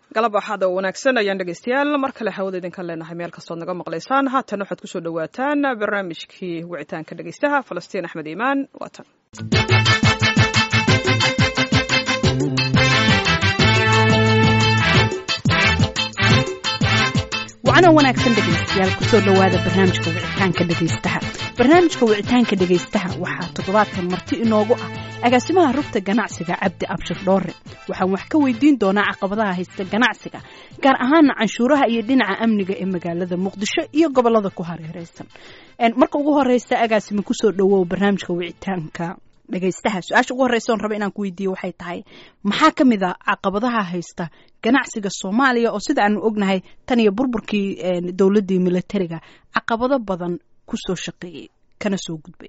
galab axad oo wanaagsan ayaan dhegaystayaal mar kale hawada idinka leenahay meel kastood naga maqlaysaan haatan waxaad kusoo dhawaataan barnaamijkii wicitaanka dhegaystaha falastiin axmed iimaan waatan wacana wanaagsan dhegaystayaal kusoo dhawaada barnaamijka wicitaanka dhegaystaha barnaamijka wicitaanka dhegaystaha waxaa toddobaadkan marti inoogu ah agaasimaha rugta ganacsiga cabdi abshir dhoore waxaan wax ka weydiin doonaa caqabadaha haysta ganacsiga gaar ahaana canshuuraha iyo dhinaca amniga ee magaalada muqdisho iyo gobolada ku hareereysan marka ugu horeysa agaasima kusoo dhawow barnaamijka wicitaanka dhegaystaha su-aasha ugu horeysa oon raba inaan ku weydiiyo waxay tahay maxaa ka mid a caqabadaha haysta ganacsiga soomaaliya oo sida aanu ognahay tan iyo burburkii dowladdii militariga caqabado badan kusoo shaqeeyey kana soo gudbay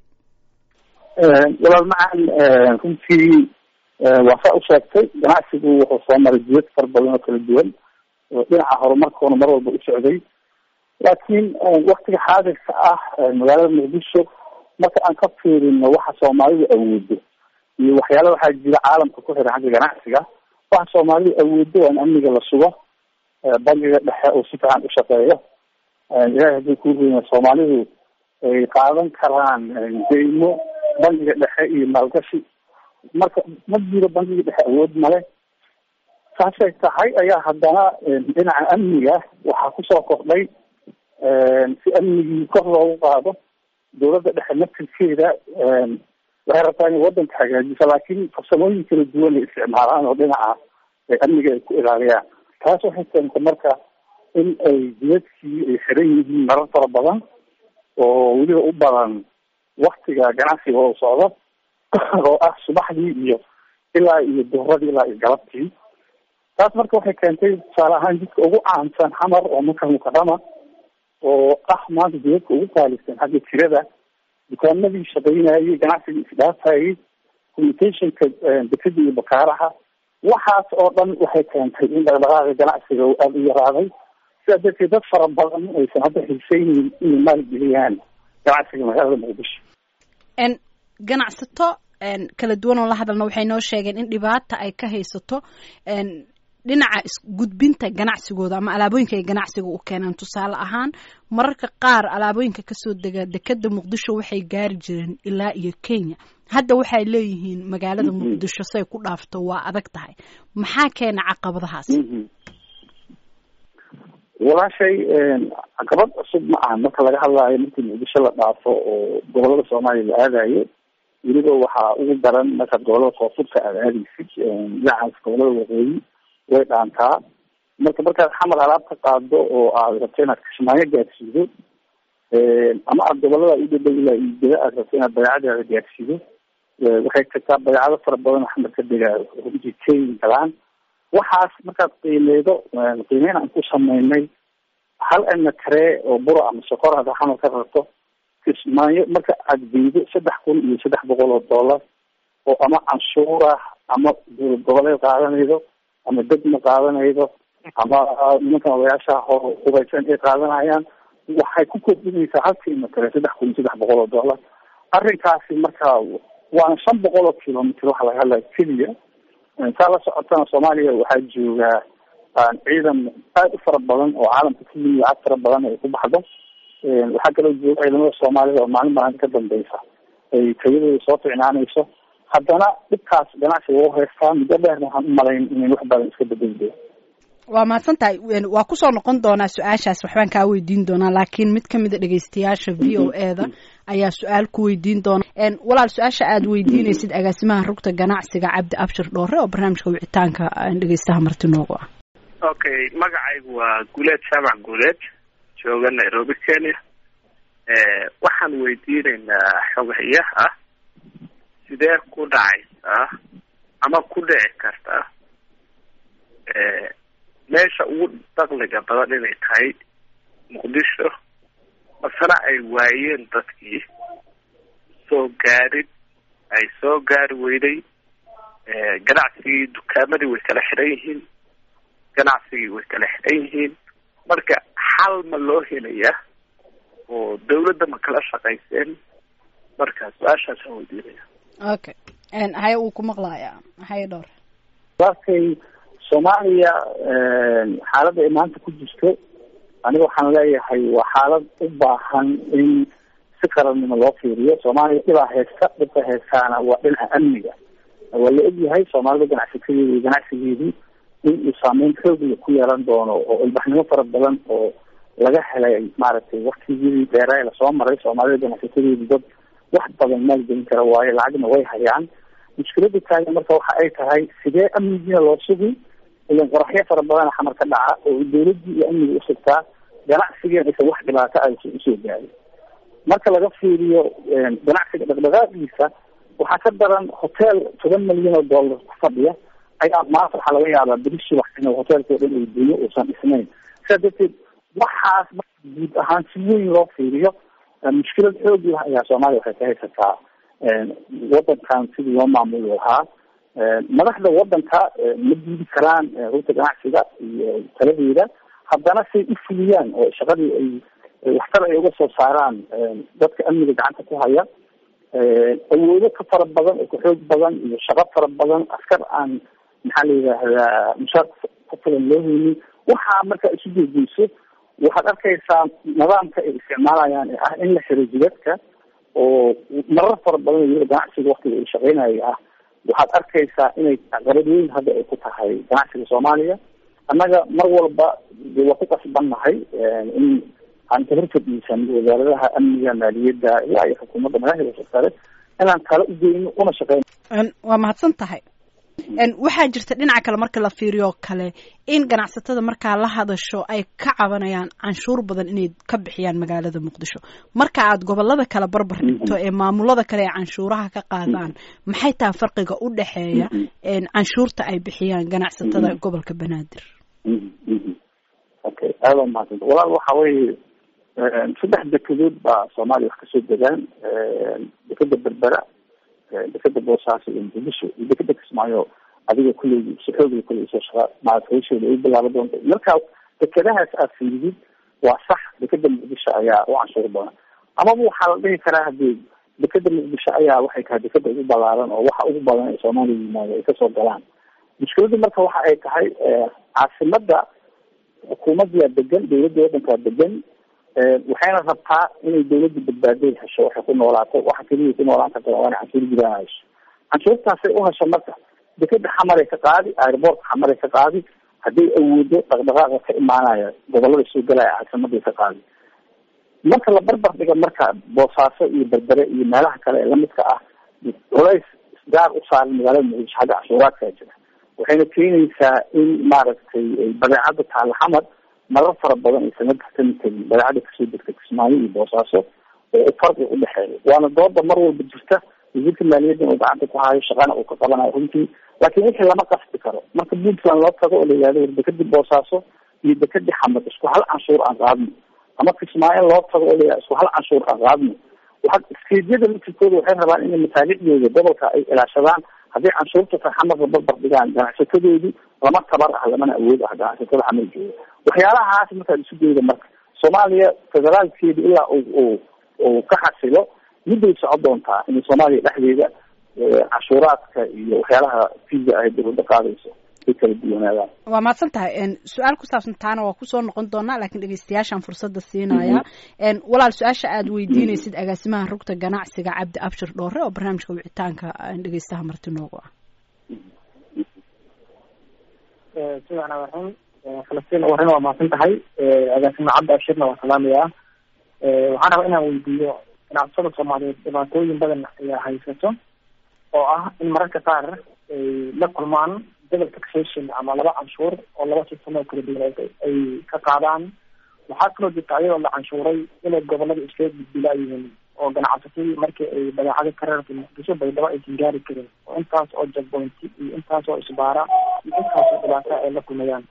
walaal macaan runtii waa saa u sheegtay ganacsigu wuxuu soo maray jiyad far badan oo kala duwan oo dhinaca horumarkoona mar walba u socday laakiin waktiga xaadirka ah magaalada muqdisho marka aan ka fiirino waxa soomaalidu awoodo iyo waxyaala waxaa jira caalamka ku xiran xagga ganacsiga waxa soomaalidu awoodo waa in amniga la sugo bangiga dhexe oo si fiican u shaqeeyo ilaahay haddii kuu reyna soomaalidu ay qaadan karaan deymo bangiga dhexe iyo maalgashi marka ma jiro bangiga dhexe awood male saasay tahay ayaa haddana dhinaca amniga waxaa kusoo kordhay si amnigii kor loogu qaado dawladda dhexe naftirkeeda waxay rabtaa inay wadanka hagaajiso laakiin farsamooyin kala duwan ay isticmaalaan oo dhinaca amniga ay ku ilaaliyaan taas waxay keentay marka in ay jidadkii ay xiran yihiin marar fara badan oo weliba u badan waktiga ganacsiga oo socdo oo ah subaxdii iyo ilaa iyo duhradii ilaa iyo galabtii taas marka waxay keentay tusaale ahaan jidka ugu caansan xamar oo maka mukarama oo ah maanta jidadka ugu qaalisan xagga tirada dukaamadii shaqaynayay ganacsigii isdhaafayay communicationka dekada iyo bakaaraha waxaas oo dhan waxay keentay in dhaqdhaqaaqa ganacsiga uu aada u yaraaday sidaa darteed dad fara badan aysan hadda xiisaynin inay maalgeliyaan ganacsiga magaalada muqdisho ganacsato kala duwan oo la hadalna waxay noo sheegeen in dhibaata ay ka haysato dhinaca isgudbinta ganacsigooda ama alaabooyinka ay ganacsiga u keenaan tusaale ahaan mararka qaar alaabooyinka kasoo dega dekada muqdisho waxay gaari jireen ilaa iyo Kenya hadda waxay leeyihiin magaalada muqdisho say ku dhaafto waa adag tahay maxaa keena caqabadahaas walaashay caqabad cusub ma aha marka laga hadlaayo markii muqdisho la dhaafo oo gobolada soomaaliya la aadayo weliba waxaa ugu daran markaad gobolada koonfurta aad aadaysid dhinacaas gobolada waqooyi way dhaantaa markaad xamar alaab ka qaado oo aad rabto inaad kismaayo gaadsiido ama aad gobolada u dhadhow ilaa iigada aad rabto inaad badeecadaada gaadsiido waxay tagtaa badeecado fara badan xamar ka degaayo runtii kenya galaan waxaas markaad qiimeydo qiimeyn aan ku sameynay hal ana karee oo buro ama sokor hadda xamar ka rabto kismaayo marka aad geydo 3,300 oo dollar oo ama canshuura ama dowlad goboleed qaadanaydo ama degma qaadanaydo ama nimankan odayaasha hubaysan ay qaadanayaan waxay ku kordhinaysaa halkiima kale 3,300 oo dollar arrinkaasi marka waana 500 oo kilomitr waxa laga hadlaya keliya saa la socotana soomaaliya waxaa joogaa ciidan aada u fara badan oo caalamka ka yimi lacag fara badan ay ku baxdo waxaa kaloo jooga ciidamada soomaalida oo maalin maalinta ka dambeysa ay tayadooda soo ficnaanayso haddana dhibkaas ganacsiga u haystaa muddo dheerna waxaan u malayn inayn wax badan iska bedeli waa mahadsan tahay waa kusoo noqon doonaa su-aashaas waxbaan kaa weydiin doonaa laakiin mid kamid a dhegaystayaasha v o eda ayaa su-aal ku weydiin doona walaal su-aasha aad weydiinaysid agaasimaha rugta ganacsiga cabdi abshir dhoore oo barnaamijka wicitaanka dhegaystaha marti noogu ah okay magacaygu waa guuleed jaamac guuleed jooga Nairobi Kenya waxaan weydiinaynaa xogayaha sidee ku dhacaysaa ama ku dhici karta meesha ugu dakhliga badan inay tahay muqdisho masana ay waayeen dadkii soo gaari weyday ganacsigii dukaamadii way kala xiran yihiin ganacsigii way kala xiran yihiin marka xal ma loo helaya oo dawladda ma kala shaqayseen marka su-aashaas aan weydiinaya okay haye uu ku maqlayaa haye dhowr markay soomaaliya xaaladda ay maanta ku jirto aniga waxaan leeyahay waa xaalad u baahan in si qarannimo loo fiiriyo. soomaaliya dhibka heestaana waa dhinaca amniga. waa la ogyahay soomaalida ganacsatedeeda iyo ganacsigeedii in uu saameyn xoogla ku yeelan doono oo ilbaxnimo fara badan oo laga helay maaragtay waktigii dheeraa lasoo maray. soomaalida ganacsatedeedu dad wax badan maalgelin kara waayo, lacagna way hayaan. mushkilada taagan marka waxa ay tahay sidee amnigiina loo sugi, ilan qoraxyo fara badana xamar ka dhaca oo dawladii iyo amniga usugtaa ganacsigeena aysan wax dhibaato aysan usoo gaarin. marka laga fiiriyo ganacsiga dhaqdhaqaaqiisa waxaa ka daran hotel $7 milyan ku fadhiya ayaa maanta waxaa laga yaabaa berishi wax in hotelka oo dhan ay dunyo uusan dhisnayn. sidaa darteed waxaas guud ahaan si weyn loo fiiriyo mushkilad xoog ah ayaa soomaaliya waxay ka haysataa wadankan sidii loo maamuli lahaa. madaxda wadanka ma diidi karaan runta ganacsiga iyo taladeeda, haddana say u fuliyaan oo shaqadii ay waxtar ay uga soo saaraan dadka amniga gacanta ku haya. awoodo ka fara badan oo ka xoog badan iyo shaqo fara badan, askar aan maxaa la yidhaahdaa mushaar ku filan loo haynin. waxaa markaa isu jeediyeyso waxaad arkaysaa nidaamka ay isticmaalayaan ee ah in la xiro jidadka oo marar fara badan iyada ganacsiga waktiga ay shaqeynaya ah. waxaad arkaysaa inay caqabad weyn hadda ay ku tahay ganacsiga soomaaliya. annaga mar walba de waa ku qasbannahay in aan ka horfadhiisan wasaaradaha amniga, maaliyadda ilaa iyo xukuumadda madaxda sare inaan kala ugeyno una shaqeyno. waa mahadsan tahay. waxaa jirta dhinaca kale marka la fiiriyo kale in ganacsatada markaa la hadasho ay ka cabanayaan canshuur badan inay ka bixiyaan magaalada muqdisho. marka aad gobolada kale barbar dhigto ee maamulada kale ee canshuuraha ka qaadaan, maxay tahay farqiga u dhexeeya canshuurta ay bixiyaan ganacsatada gobolka banaadir? okay, aada umahadsan. walaal waxa weeye 3 dekedood baa soomaaliya wax kasoo degaan. dekeda berbera, dekeda boosaaso iyo muqdisho iyo dekeda kismaayo adiga kulley si xoogla kulley soo shaqa maadkayshooda ay bilaaba doonta. marka dekedahaas aad fiidid waa sax, dekeda muqdisho ayaa u canshuur badan. amaba waxaa la dhihi karaa hadii dekeda muqdisho ayaa waxay tahay dekeda ugu balaaran oo waxa ugu badan ee soomaaliya yimaado ay kasoo galaan. mushkiladu marka waxa ay tahay caasimada xukuumaddaa degan, dawladda wadankaa degan, waxayna rabtaa inay dawladda badbaaday hesho, waxay ku noolaato. waxa keliya ku noolaan karta waa inay canshuur gudaha hesho. canshuurtaasay u hesho marka dekeda xamaray ka qaadi, airboortka xamaray ka qaadi, hadday awoodo dhaqdhaqaaqa ka imaanaya gobolada soo galaya caasimaday ka qaadi. marka la barbar dhiga marka boosaaso iyo berbere iyo meelaha kale ee lamidka ah culays gaar u saaran magaalada muqdisho xagga canshuuraadkaa jira. waxayna keenaysaa in maaragtay badeecada taala xamar marar fara badan ay sanad kasami tegin badeecada kasoo degta kismaayo iyo boosaaso oo farqi udhexeeya. waana dooda mar walba jirta, wasiirka maaliyadda uu gacanta ku hayo, shaqana uu ka qabanayo runtii. laakiin wixii lama qasbi karo. marka puntland loo tago oo la yihahdo war dekadii boosaaso iyo dekadii xamar isku hal canshuur aan qaadno, ama kismaayo loo tago oo la yihahdo isku hal canshuur aan qaadno. waxa iskeedyada laftirkooda waxay rabaan inay masaalicdooda gobolka ay ilaashadaan. hadday canshuurta tahay xamarka barbar dhigaan, ganacsatadoodi lama tabar ah lamana awood ah ganacsatada xamar jooga. waxyaalahaas markaad isu dayda marka soomaaliya federaalkeeda ilaa uu ka xasilo midday socon doontaa in soomaaliya dhexdeeda canshuuraadka iyo waxyaalaha fiisa ay dawladda qaadayso ay kala duwanaadaan. waa mahadsan tahay. su-aal ku saabsan taana waa kusoo noqon doonaa, laakiin dhegeystayaashaan fursadda siinaya. walaal su-aasha aad weydiinaysid agaasimaha rugta ganacsiga Cabdi Abshir Dhoore oo barnaamijka wicitaanka dhegeystaha marti noogu ah. sidaan waxaan falastiin waran waa mahadsan tahay. agaasima Cabdi Abshirna waa salaamaya. waxaan rabaa inaan weydiiyo ganacsatada Soomaaliyeed dhibaatooyin badan ayaa haysato oo ah in mararka qaar ay la kulmaan double taxation ama laba canshuur oo laba sistem oo kala duwan ay ka qaadaan. waxaa kaloo jirta ayadoo la canshuuray inay gobolada iskaga gudbilaayihiin oo ganacsatadii markii ay badeecada ka reertay muqdisho baydhabo aysan gaari karin, oo intaas oo jagboynti iyo intaas oo isbaara iyo intaas oo dhibaato ay la kulmayaan.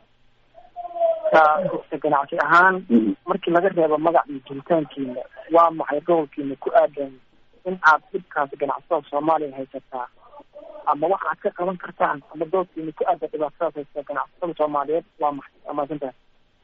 ganacsi ahaan markii laga reebo magac iyo jiritaankiina, waa maxay gobolkiina ku aadan in aad dhibkaas ganacsatada Soomaaliya haysataa ama waxa aad ka qaban kartaan ama doodkiina ku aadan dhibaatadaas haysta ganacsatada Soomaaliyeed waa maxay? waa mahadsan tahay.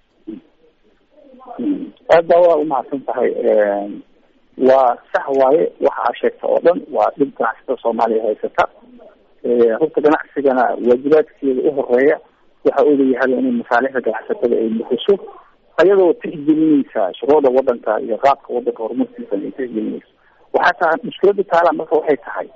aada waa umahadsan tahay. waa sax waaye waxa aad sheegta oo dhan waa dhib ganacsatada Soomaaliya haysata. rugta ganacsigana waajibaadkeeda u horeeya waxa ogayahay inay masaalixda ganacsatada ay bixiso ayadoo tixgelinaysa shuruucda wadanka iyo qaabka wadanka horumarkiisa ay tixgelinayso. waxaa tahay mushkilada taala marka waxay tahay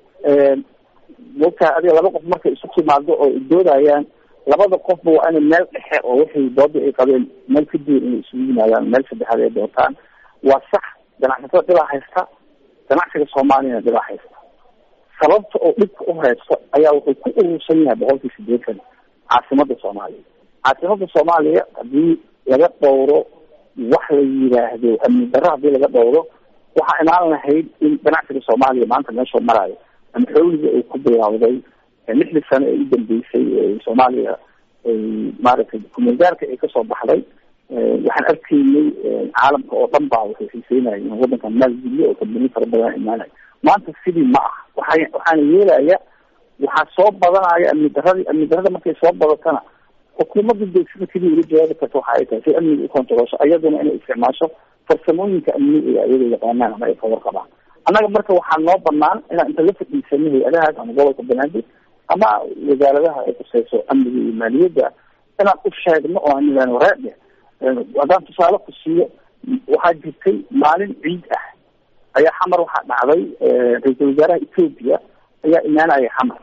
dadka adiga laba qof markay isu timaado oo doodayaan, labada qofba waa inay meel dhexe oo wixii dooda ay qabeen meel ka duwan inay isugu yimaadaan, meel saddexaad ay dootaan. waa sax ganacsatada dhibaa haysta, ganacsiga soomaaliyana dhibaa haysta. sababta oo dhibka u haysto ayaa wuxuu ku urursan yahay 80% caasimada soomaaliya. caasimada soomaaliya hadii laga dhowro wax la yiraahdo amni darro, hadii laga dhowro waxaa imaan lahayd in ganacsiga soomaaliya maanta meeshuu marayo ama xawliga ay ku bilaawday 6 sano ay u dambeysay soomaaliya maaragtay kumagaarka ay kasoo baxday. waxaan arkaynay caalamka oo dhan baa waxay xiiseynayay in wadankan maalgeliyo oo kabani fara badan imaanay. maanta sidii ma ah. waxaana yeelaya waxaa soo badanaya amni darrada markay soo badatana xukuumadda deegsada keliya ula jawaabi karta waxa ay tahay si amniga u kontrolsho, ayaduna inay isticmaasho farsamooyinka amniga ayagoo yaqaanaan ama ay ka warqabaan. annaga marka waxaa noo banaan inaan inta la fadhiisano hay-adahaas ama gobolka banaadir ama wasaaradaha ay kuseyso amniga iyo maaliyadda inaan u sheegno oo aan idaan wareede. haddaan tusaale ku siiyo, waxaa jirtay maalin ciid ah ayaa xamar waxaa dhacday ra-iisul wasaaraha Ethiopia ayaa imaanaya xamar.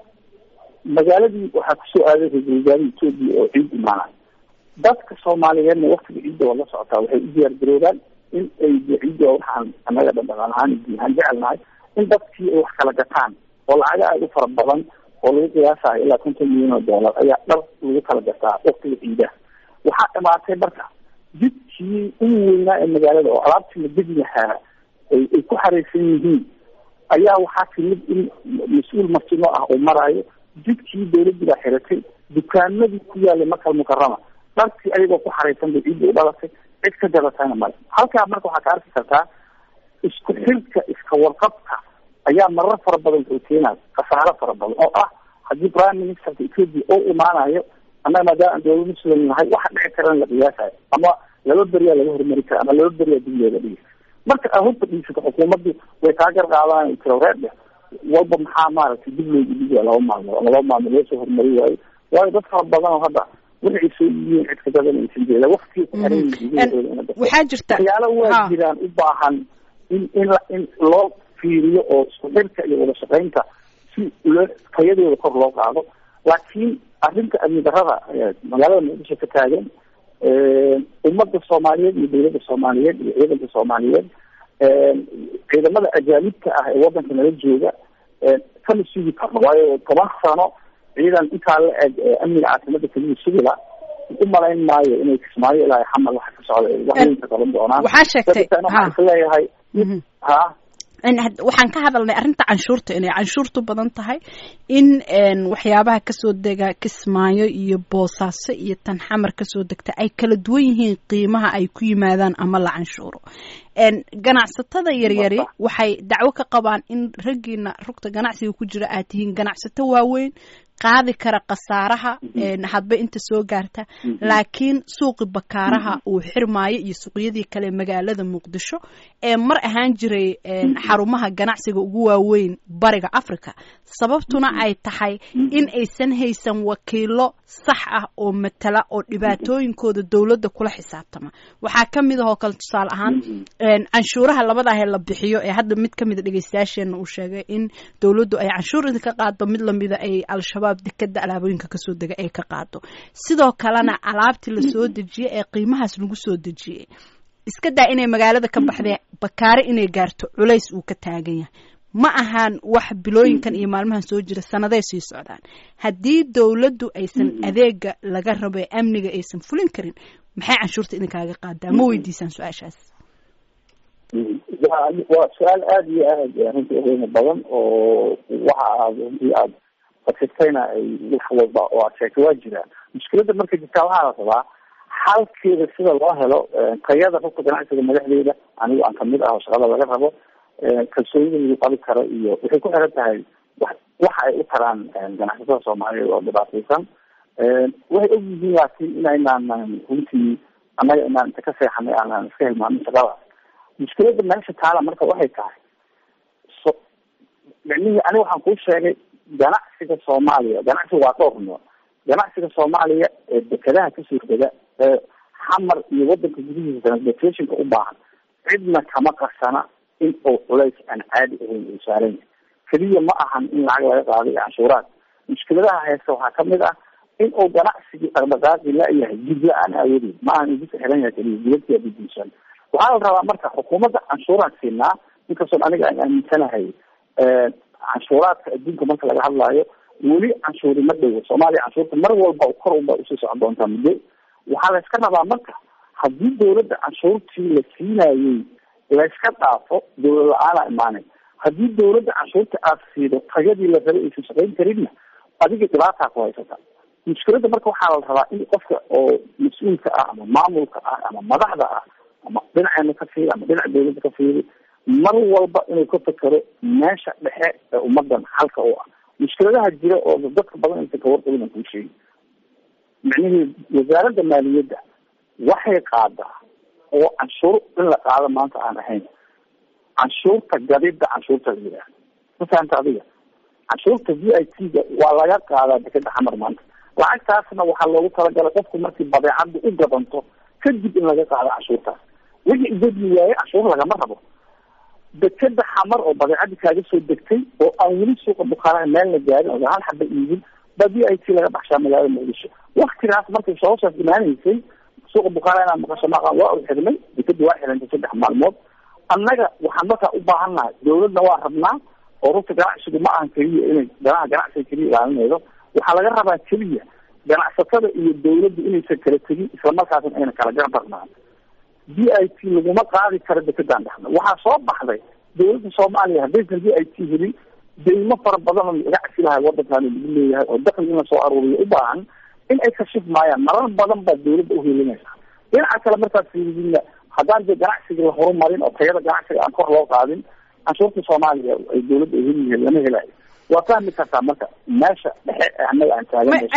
magaaladii waxaa kusoo aaday ra-iisul wasaaraha Ethiopia oo ciid imaanaya. dadka Soomaaliyeedna waqtiga ciidda waa la socotaa, waxay u diyaar garoobaan in ay ciidda waxaan annaga dhaqan ahaan diihan jecelnahay in dadkii ay wax kala gataan oo lacaga aad u fara badan oo lagu qiyaasayo ilaa 50 milyan oo dollar ayaa dhar lagu kala gataa waqtiga ciidaha. waxaa imaatay marka jidkii ugu weynaa ee magaalada oo alaabtii la degi lahaa ay ku xareysan yihiin ayaa waxaa timid in mas-uul martino ah oo maraayo. jidkii dawladii baa xiratay, dukaamadii ku yaalay Makal Mukarrama dharkii ayagoo ku xareysan bay ciidda u dhalatay, cid ka jabatayna male. halkaa marka waxaa ka arki kartaa isku xirka iska warqabka ayaa marar fara badan oo keenaya khasaaro fara badan oo ah haddii prime ministerka Ethiopia oo imaanayo annaga maadaama dawlad muslim nahay waxa dhici karaan la qiyaasayo ama laba beriyaa laga hormari kara ama laba beriyaa dib looga dhigi. marka aad horta dhiisato xukuumaddu way taageer qaadaan tiroreedda walba maxaa maaragtay dib loogu dhigo laba maalmood loo soo hormari waayo. waayo dad fara badan oo hadda waxay soo yihiin cid ka badan aysan jeeda waqtiga ku xiran yihiin. waxaa jirta waxyaalo waa jiraan u baahan in loo fiiriyo oo isku xirka iyo wada shaqaynta si loo tayadooda kor loo qaado. laakiin arrinta amni darrada magaalada Muqdisho ka taagan ummadda Soomaaliyeed iyo dawladda Soomaaliyeed iyo ciidanka Soomaaliyeed ciidamada ajaanibka ah ee wadanka nala jooga kama sugi karno. waayo 10 sano ciidan intaa la eg amniga caasimada keliya sugila u malayn maayo inay Kismaayo ilaa xamal waxa ka socda waxay qaban doonaan. waxaa sheegtay leeyahay waxaan ka hadalnay arrinta canshuurta inay canshuurtu badan tahay, in waxyaabaha kasoo dega Kismaayo iyo Boosaaso iyo tan xamar kasoo degta ay kala duwan yihiin qiimaha ay ku yimaadaan ama la canshuuro. ganacsatada yaryari waxay dacwo ka qabaan in raggiina rugta ganacsiga ku jira aad tihiin ganacsato waaweyn qaadi kara khasaaraha hadba inta soo gaarta, laakiin suuqi bakaaraha uu xirmaayo iyo suuqyadii kale magaalada Muqdisho ee mar ahaan jiray xarumaha ganacsiga ugu waaweyn bariga Afrika. sababtuna ay tahay in aysan haysan wakiilo sax ah oo matala oo dhibaatooyinkooda dawladda kula xisaabtama. waxaa kamid ah oo kale tusaale ahaan canshuuraha labada ah ee la bixiyo ee hadda mid kamid dhageystayaasheena uu sheegay in dawladdu ay canshuur ka qaado, mid lamida ay al-shabaab dekada alaabooyinka kasoo dega ay ka qaado. sidoo kalena alaabtii la soo dejiyay ee qiimahaas lagu soo dejiyay iska daa inay magaalada ka baxday bakaare inay gaarto culays uu ka taagan yahay. ma ahaan wax bilooyinkan iyo maalmahan soo jira, sanaday sii socdaan. haddii dawladdu aysan adeega laga rabo ee amniga aysan fulin karin, maxay canshuurta idinkaaga qaadaa? ma weydiisaan su-aashaas? waa su-aal aada iyo aada runtii qiimo badan oo waxa aad faksirtayna ay wax walba oo aad sheegtay waa jiraan. mushkiladda marka jirtaa waxaa la rabaa xalkeeda sida loo helo. tayada rugta ganacsiga madaxdeeda anigu aan kamid ah oo shaqada laga rabo, kalsoonida lagu qabi karo iyo waxay ku xiran tahay waxa ay u taraan ganacsatada Soomaaliyeed oo dhibaataysan. waxay og yihiin laakiin inaynaan runtii annaga inaan inta ka seexanay aanan iska hilmaamin shaqadaas. mushkiladda meesha taala marka waxay tahay micnihii aniga waxaan kuu sheegay ganacsiga Soomaaliya, ganacsiga waa dhowr nooc. ganacsiga soomaaliya ee dekedaha kasoo dega ee xamar iyo wadanka gudihiisa transportationka u baahan cidna kama qarsana in uu culays aan caadi ahayn uu saaran yahay keliya ma ahan in lacag laga qaado iyo canshuuraad mushkiladaha haysta waxaa kamid ah in uu ganacsigii dhaqdhaqaaqi la-yahay jid la-aan aawadeed ma ahan idinka xiran yahay keliya jidadkia didiisan waxaa la rabaa marka xukuumadda canshuuraan siinaa inkastoo aniga aan aaminsanahay canshuuraadka adduunka marka laga hadlaayo weli canshuuri ma dhowo soomaaliya canshuurta mar walba kor unba usii socon doontaa muddo waxaa la iska rabaa marka haddii dawladda canshuurtii la siinayey layska dhaafo dawlad la-aana imaanay haddii dawladda canshuurta aada siido tayadii la rabay aysan shaqayn karinna adiga dhibaataa ku haysata mushkiladda marka waxaa la rabaa in qofka oo mas-uulka ah ama maamulka ah ama madaxda ah ama dhinaceena ka fiiri ama dhinaca dawladda ka fiiri mar walba inuu ka fekero meesha dhexe ee ummadan xalka u ah mushkiladaha jira oo dadka badan aysan kawarqabin aan kuu sheegi micnihii wasaaradda maaliyadda waxay qaadaa oo canshuur in la qaado maanta aan ahayn canshuurta gadida canshuurta la yidhaah ma fahamta adiga canshuurta v I T ga waa laga qaadaa dekeda xamar maanta lacagtaasna waxaa loogu talagalay qofku markii badeecadda u gadanto kadib in laga qaado canshuurtaas wixii igadi waaye canshuur lagama rabo dekeda xamar oo badeecadii kaaga soo degtay oo aan weli suuqa bukaanaha meel la gaarin oo hal xaba iibin ba v I T laga baxshaa magaalada muqdisho waktigaas markay sababsaas imaanaysay suuqa bukaana inaan maqasho maqan waa u xirnay dekeda waa xirantay 3 maalmood annaga waxaan markaa u baahannahay dawladna waa rabnaa oo runta ganacsigu ma ahan keliya inay danaha ganacsiga keliya ilaalinaydo waxaa laga rabaa keliya ganacsatada iyo dawladda inaysan kala tegin islamarkaasna ayna kala gardarnaan v I T laguma qaadi karo dekedaan dhexna waxaa soo baxday dawladda soomaaliya haddaysan v I T helin deymo fara badan oo ganacsi lahay wadankaani lagu leeyahay oo dakli in la soo aruuriyo u baahan in ay kashif maayaan marar badan baa dawladda uhelinaysa dhinaca kale markaad fiiridina haddaan dee ganacsiga la horumarin oo tayada ganacsiga aan kor loo qaadin canshuurta soomaaliya ay dawladda heliyihiin lama helayo waa fahmi kartaa marka meesha dhexe annaga aan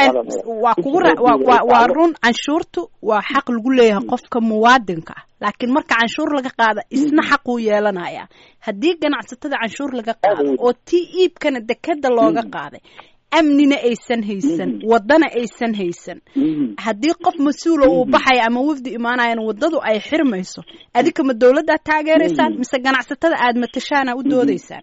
waa run canshuurtu waa xaq lagu leeyahay qofka muwaadinka ah laakiin marka canshuur laga qaada isna xaq uu yeelanaya haddii ganacsatada canshuur laga qaado oo tii iibkana dekeda looga qaaday amnina aysan haysan wadana aysan haysan haddii qof mas-uula uu baxaya ama wafdi imaanayana wadadu ay xirmayso adika ma dawladdaa taageeraysaan mise ganacsatada aada matashaana u doodaysaan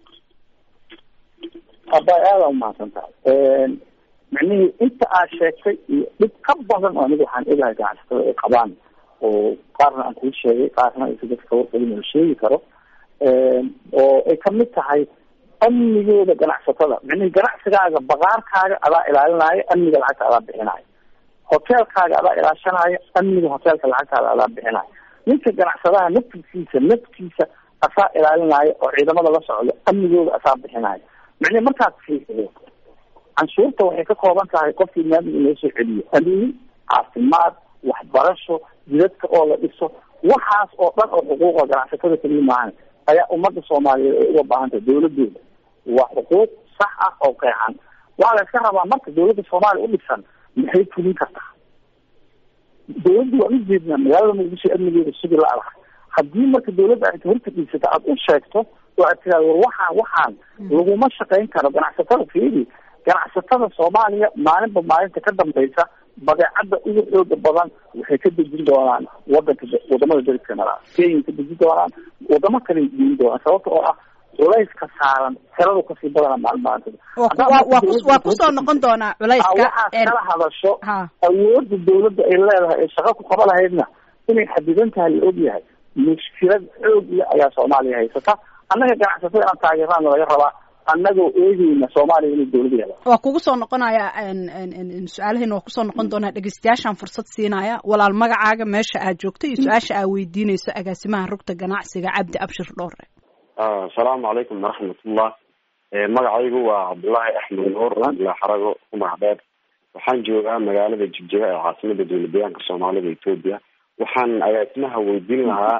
aba aada umahadsan tahay micnihii inta aad sheegtay iyo dhib ka badan oo aniga waxaan ogahay ganacsatada ay qabaan oo qaarna aan kuu sheegay qaarna aysa dadka kawarqabin oo sheegi karo oo ay kamid tahay amnigooda ganacsatada micnihi ganacsigaaga baqaarkaaga adaa ilaalinaayo amniga lacagta adaa bixinaayo hoteelkaaga adaa ilaashanaayo amniga hoteelka lacagtaada adaa bixinaayo ninka ganacsadaha naftiisa asaa ilaalinaayo oo ciidamada la socdo amnigooda asaa bixinaayo micnihi markaad fiirido canshuurta waxay ka kooban tahay qofkii maamig in loo soo celiyo amni caafimaad waxbarasho jidadka oo la dhiso waxaas oo dhan oo xuquuqa ganacsatada keliya maahan ayaa ummadda soomaaliyeed ay uga baahan tahay dawladooda waa xuquuq sax ah oo qeexan waxaa la iska rabaa marka dawladda soomaaliya u dhisan maxay fulin kartaa dawladdu waan ujeednaa magaalada muqdisho amnigeeda sidii la arka haddii marka dawladda ay horta dhiisata aada u sheegto oo aad tiraado war waxaan laguma shaqayn karo ganacsatada fiiri ganacsatada soomaaliya maalinba maalinta ka dambaysa badeecadda ugu xooga badan waxay ka dejin doonaan wadamada dariska nala kenya ka dejin doonaan wadamo kale geyin doonaan sababta oo ah culayska saaran tiradu kasii badana maalmaantada waa kusoo noqon doonaa culayska waxaad kala hadasho awoodda dawladda ay leedahay ee shaqa ku qaba lahaydna inay xadidan tahay la ogyahay mushkilad xoog le ayaa soomaaliya haysata annaga ganacsatada inaan taageerana laga rabaa annagoo eegeyna soomaaliya inay dawlada yeelan waa kugu soo noqonaya su-aalaheena waa kusoo noqon doonaa dhegeystayaashaan fursad siinaya walaal magacaaga meesha aad joogto iyo su-aasha aad weydiinayso agaasimaha rugta ganacsiga cabdi abshir dhoore asalaamu calaykum waraxmatullah magacaygu waa cabdullaahi axmed nuur abdullah xarago kumagac dheer waxaan joogaa magaalada jigjiga ee caasimada dowlad deegaanka soomaalida etoobiya waxaan agaasimaha weydiin lahaa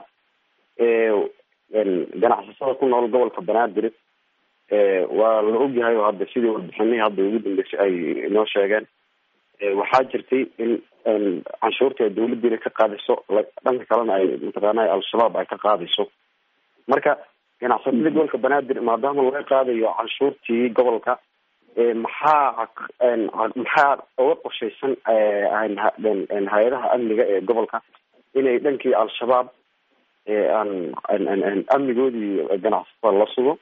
ganacsatada ku nool gobolka banaadir waa la ogyahay oo hadda sidii warbixinihii hadda ugu dambeysay ay inoo sheegeen waxaa jirtay in canshuurta ay dawladdiina ka qaadayso dhanka kalena ay mataqaana al-shabaab ay ka qaadayso marka ganacsatada gobolka banaadir maadaama laga qaadayo canshuurtii gobolka maxaa uga qorshaysan hay-adaha amniga ee gobolka inay dhankii al-shabaab amnigoodii ganacsatada la sugo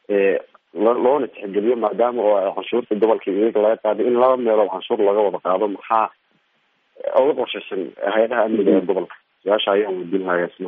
loona tixgeliyo maadaama oo canshuurta gobolka iyaga laga qaaday in laba meelood canshuur laga wada qaado maxaa uga qorshaysan hay-adaha amniga ee gobolka su-aasha ayaan weydiin lahaa isna.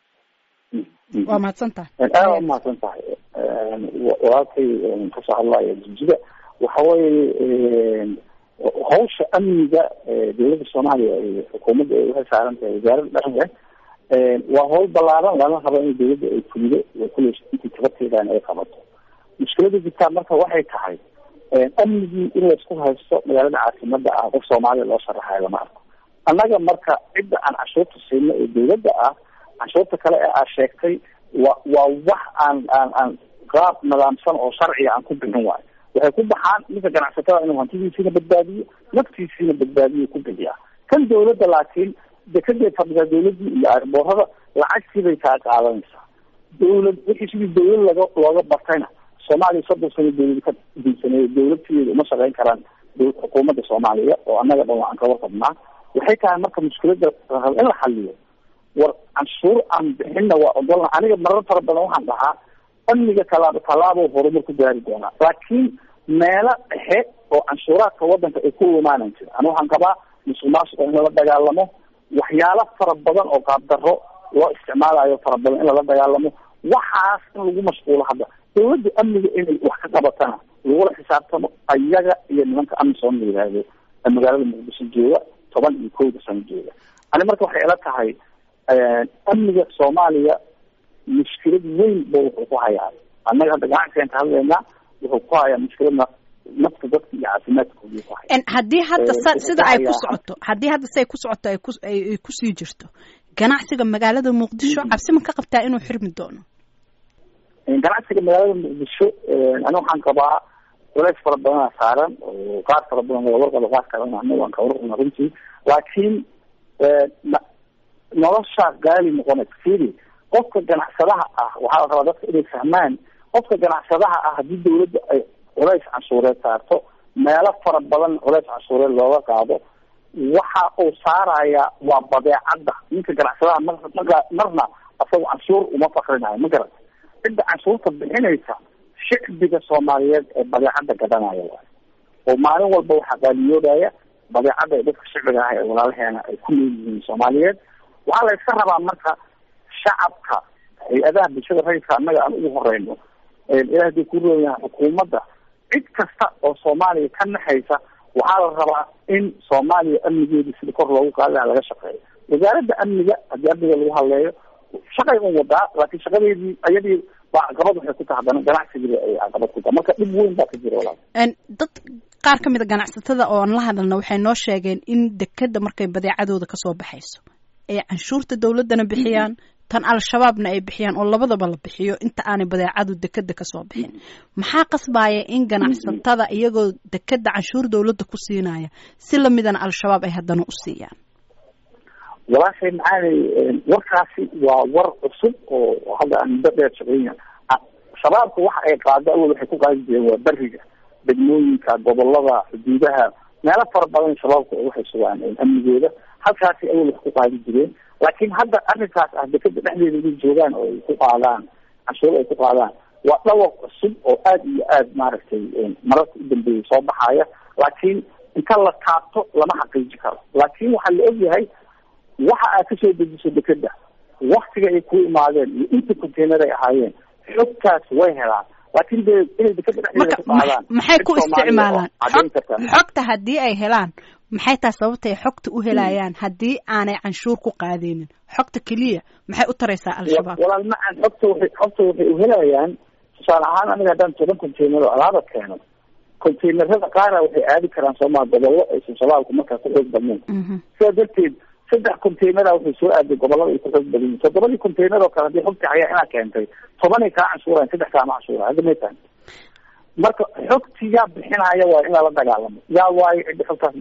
waa mahadsan tahay aad waa mahadsan tahay walaalkay kasoo hadlaya jijida waxa weeye hawsha amniga dowladda soomaaliya iyo xukuumadda ay waxay saaran tahay wasaaradda dhaqanka waa hawl balaaran lana rabo in dowladda ay fulido kulley intii tabarteedaan ay qabato. mushkilada jirtaa marka waxay tahay amnigii in laisku haysto magaalada caasimada ah qof soomaaliya loo sharaxayo lama arko. annaga marka cidda aan canshuurta siino ee dowladda ah canshuurta kale ee aad sheegtay waa wax aan qaab nidaamsan oo sharciga aan ku bixin waayo. waxay ku baxaan ninka ganacsatada inuu hantidiisiina badbaadiyo naftiisiina badbaadiyo ku bixiya. kan dowladda laakiin dekadeed fadhidaa dowladii iyo airboorada lacagtii bay kaa qaadanaysaa. dowlad wixii sidii dowlad looga bartayna soomaaliya 30 sano dowlad ka diinsaneeyo dowladteeda uma shaqeyn karaan xukuumadda soomaaliya oo annaga dhan waan ka warqabnaa. waxay tahay marka mushkilada in la xaliyo war canshuur aan bixinna waa ogolna. aniga marar fara badan waxaan dhahaa amniga tallaabo horumar ku gaari doonaa laakiin meelo dhexe oo canshuuraadka wadanka ay ku imaanaan jira. ana waxaan qabaa musuqmaasuqa in lala dagaalamo waxyaalo fara badan oo qaabdarro loo isticmaalayo fara badan in lala dagaalamo waxaas in lagu mashquulo. hadda dowladda amniga inay wax ka qabatana lagula xisaabtamo ayaga iyo nimanka amisom la yidhaahdo magaalada muqdisho jooga 11 sano jooga. ani marka waxay ila tahay amniga soomaaliya mushkilad weyn ba wuxuu ku hayaa. annaga hadda ganacsigan ka hadlaynaa wuxuu ku hayaa mushkilad nafta dadka iyo caafimaadkooda ku haya. haddii hadda sida ay ku socoto haddii hadda siday ku socoto ay kusii jirto ganacsiga magaalada muqdisho cabsi ma ka qabtaa inuu xirmi doono? ganacsiga magaalada muqdisho ani waxaan qabaa culays fara badanaa saaran oo qaar fara badan laga warqabo qaar kalena anaga waan ka warqabna runtii laakiin nolosha gaali noqonaysa. fiiri qofka ganacsadaha ah waxaa la rabaa dadka inay fahmaan qofka ganacsadaha ah haddii dowladda ay culays canshuureed saarto meelo fara badan culays canshuureed looga qaado waxa uu saaraya waa badeecadda. ninka ganacsadaha marna asagoo canshuur uma fakrinayo ma garata. cidda canshuurta bixinaysa shicbiga soomaaliyeed ee badeecadda gadanaya waay oo maalin walba waxaa qaaliyoodaya badeecadda ee dadka shicbiga ah ee walaalaheena ay ku nool yihiin soomaaliyeed. waxaa la iska rabaa marka shacabka hay-adaha bulshada rayidka annaga aan ugu horeyno ilaa hadii ku rooyaha xukuumadda cid kasta oo soomaaliya ka naxaysa waxaa la rabaa in soomaaliya amnigeeda sida kor loogu qaadi lahaa laga shaqeeyo. wasaaradda amniga haddii amniga lagu hadleeyo shaqay un wadaa laakiin shaqadeedii ayadii baa caqabad waxay ku tahay haddana ganacsigiiba ay caqabad ku tahay. marka dhib weyn baa ka jira walaal. dad qaar ka mid a ganacsatada oo aan la hadalna waxay noo sheegeen in dekeda markay badeecadooda kasoo baxayso ay canshuurta dowladdana bixiyaan tan al-shabaabna ay bixiyaan oo labadaba la bixiyo inta aanay badeecadu dekeda kasoo bixin. maxaa qasbaya in ganacsatada iyagoo dekeda canshuur dowladda ku siinaya si lamidana al-shabaab ay haddana u siiyaan? walaashay macaanay warkaasi waa war cusub oo hadda aan muddo dheer shaqeynaya. shabaabka waxa ay qaado awal waxay ku qaadi jireen waa beriga degmooyinka gobolada xuduudaha meelo fara badan shabaabka waxay sugaan amnigooda halkaasi awal wax ku qaadi jireen. laakiin hadda arrinkaas ah dekeda dhexdeeda inay joogaan oo ay ku qaadaan canshuur ay ku qaadaan waa dhawaq cusub oo aada iyo aada maaragtay mararka u dambeeyay soo baxaya laakiin inta la taabto lama xaqiiji karo. laakiin waxaa la ogyahay waxa aad kasoo dejiso dekeda waktiga ay ku imaadeen iyo inta container ay ahaayeen xogtaas way helaan. laakiin de inay dekeda dhexdeeda ku qaadaan maxay ku isticmaalaan xogta haddii ay helaan maxay tahay sababtay xogta u helayaan haddii aanay canshuur ku qaadeynin? xogta keliya maxay u taraysaa al-shabaab? walaal macaan xogta waxay u helayaan tusaale ahaan aniga haddaan 10 container oo alaaba keeno containerada qaara waxay aadi karaan soomaa gobollo aysan shabaabku markaa ku xoog badnayn. sidaa darteed 3 container waxay soo aaday gobollada ay ku xoog badan yihiin. 7 container oo kale haddii xogta ayaa inaa keentay 10 ay kaa canshuuraan 3 kaama canshuuraan hadda maytaan. marka xogti yaa bixinaya waa in lala dagaalamo. yaa waayo cidda xogtaas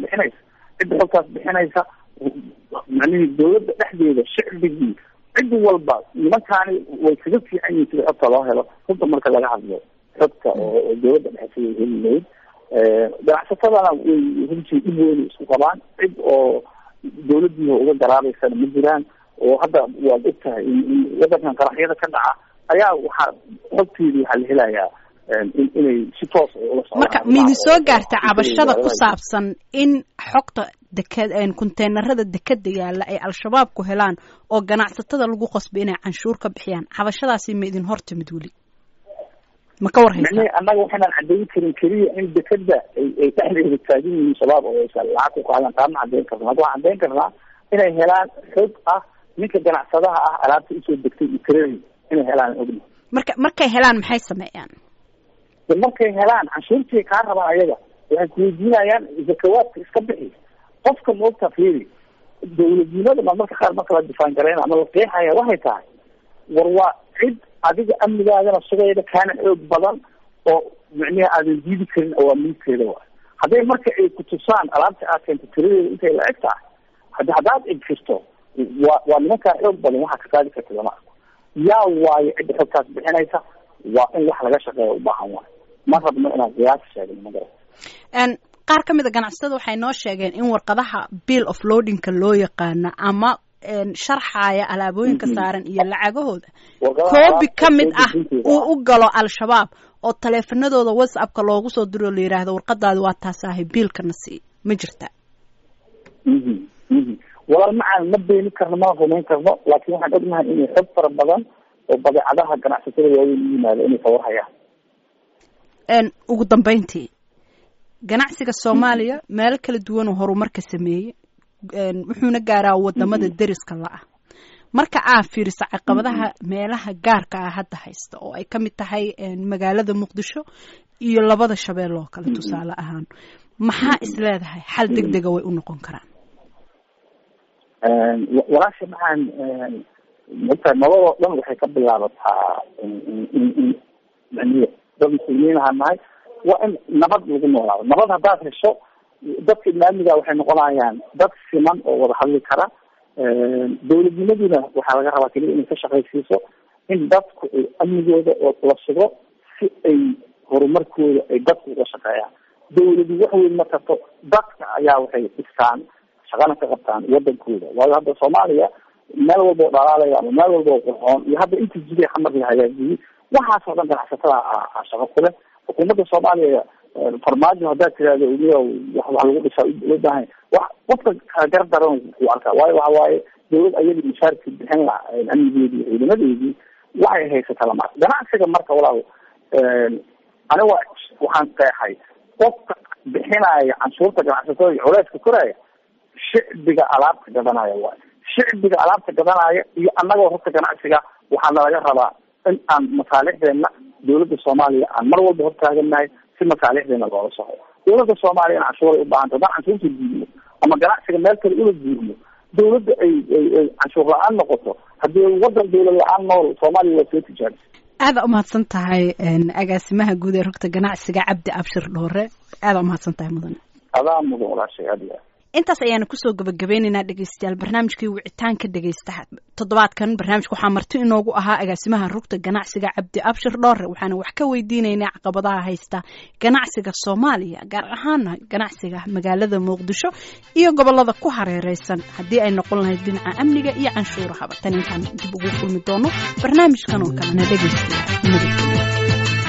bixinaysa macnihii dowladda dhexdeeda shicbigii cid walba nimankaani way kaga fiican yihiin sida xogta loo helo runta marka laga hadlo xogta oo dowladda dhexeysay heli lahayd ganacsatadana way runtii dhib weyn isku qabaan, cid oo dawladdiiha uga garaabaysana ma jiraan. oo hadda waad og tahay in wadankan qaraxyada ka dhaca ayaa waxaa xogteedii waxaa la helayaa inay si toos ula socdaan. marka midi soo gaarta cabashada ku saabsan in xogta konteenarada dekeda yaalla ay al-shabaab ku helaan oo ganacsatada lagu qasbay inay canshuur ka bixiyaan, cabashadaasi ma idin hortimid weli ma ka warhaysaa? annaga waxaanaan caddayn karin keliya in dekeda ay dhexdeeda taagan yihiin shabaab oo aysan lacag ku qaadan, taana caddayn karna. hadda waxaan caddayn karnaa inay helaan xog ah ninka ganacsadaha ah alaabta usoo degtay iyo tirada inay helaan ogna. markay helaan maxay sameeyaan? markay helaan canshuurtii kaa rabaan ayaga waxay kuweydiinayaan zakawaadka iska bixi. qofka moogta fiiri dawladnimada marmarka qaar marka la difaan garayna ama la qeexaya waxay tahay war waa cid adiga amnigaagana sugayda kaana xoog badan oo micniha aadan diidi karin awaamiirteeda waa. hadday marka ay kutusaan alaabta aad keento tiradeeda intay la eg tahay haddaad egfirto waa nimankaa xoog badan waxaa ka qaadi karta lama arko. yaa waayo cidda xogtaas bixinaysa waa in wax laga shaqeeya ubaahan waayo. ma rabno inaan qiyaas sheegin magara. qaar ka mid a ganacsatada waxay noo sheegeen in warqadaha bill of loadingka loo yaqaana ama sharxaya alaabooyinka saaran iyo lacagahooda koobi ka mid ah uu u galo al-shabaab oo taleefanadooda whatsappka loogu soo diro la yidhaahdo warqadaadi waa taasaahay biilkana sii ma jirta? walaal macaan ma beeni karno ma rumayn karno, laakiin waxaan ognahay inay xog fara badan oo badeecadaha ganacsatada waaweyn u yimaado inay kawarhayaan. ugu dambeyntii ganacsiga Soomaaliya meelo kala duwan oo horumarka sameeyay wuxuuna gaaraa wadamada deriska la-ah. marka aad fiiriso caqabadaha meelaha gaarka ah hadda haysta oo ay kamid tahay magaalada Muqdisho iyo labada Shabeelle oo kale tusaale ahaan, maxaa isleedahay xal degdeg ah way u noqon karaan? walaasha maxaan marka nabadoo dhan waxay ka bilaabataa dad muslimiin ahaan nahay waa in nabad lagu noolaado. nabad haddaad hesho dadka islaamiga waxay noqonayaan dad siman oo wada hadli kara. dawladnimadiina waxaa laga rabaa keliya inay ka shaqaysiiso in dadku ay amnigooda oo la sugo si ay horumarkooda ay dadku uga shaqeeyaan. dawladu wax weyn ma karto, dadka ayaa waxay dhistaan shaqana ka qabtaan wadankooda. waayo hadda Soomaaliya meel walba oo dhalaalaya ama meel walba oo qurxoon iyo hadda inta jiray xamar la hagaajiyey waxaasoo dhan ganacsatada shaqo ku leh. xukuumadda Soomaaliya farmaajo haddaad tirahdo wax lagu dhisaa loo baahan wax qofka gar daran ku arkaa. waayo waxa waaye dawlad ayadii mushaarkii bixin lahaa amnigeedii ciidamadeedii waxay haysata lama arko. ganacsiga marka walaal aniga waxaan qeexay qofka bixinaya canshuurta ganacsatada iyo culeyska koraya shicbiga alaabta gadanaya waayo. shicbiga alaabta gadanaya iyo annagoo horta ganacsiga waxaana laga rabaa in aan masaalixdeena dawladda Soomaaliya aan mar walba hortaaganahay si masaalixdeena loola soco. dawladda Soomaaliya canshuuray u baahan tahay. canshuurta diidmo ama ganacsiga meel kale ula diidmo dawladda ay canshuur la-aan noqoto haddii wadan dawlad la-aan nool Soomaaliya waa soo tijaabisay. aada umahadsan tahay agaasimaha guud ee rugta ganacsiga Cabdi Abshir Dhoore. aada umahadsan tahay mudan. adaa mudan walaashay aad iyo aad. intaas ayaanu kusoo gabagabeynaynaa dhegeystayaal barnaamijkii wicitaanka dhegeystaha toddobaadkan. barnaamijka waxaa marti inoogu ahaa agaasimaha rugta ganacsiga Cabdi Abshir Dhoore. waxaana wax ka weydiinaynaa caqabadaha haysta ganacsiga Soomaaliya, gaar ahaana ganacsiga magaalada Muqdisho iyo gobolada ku hareereysan haddii ay noqon lahayd dhinaca amniga iyo canshuurahaba. tan intaan dib ugu kulmi doono barnaamijkan oo kalena dhegeystayaal.